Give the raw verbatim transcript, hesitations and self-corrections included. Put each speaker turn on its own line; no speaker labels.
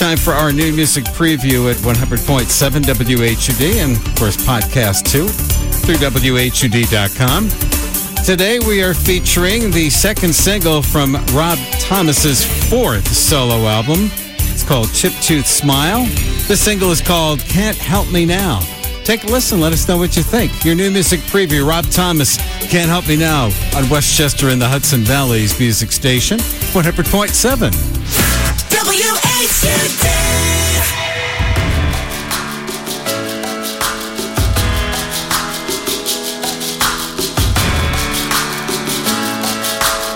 time for our new music preview at one hundred point seven W H U D and, of course, podcast too through W H U D dot com. Today we are featuring the second single from Rob Thomas's fourth solo album. It's called Chip Tooth Smile. The single is called Can't Help Me Now. Take a listen. Let us know what you think. Your new music preview, Rob Thomas, Can't Help Me Now, on Westchester and the Hudson Valley's music station, one hundred point seven.
W H U D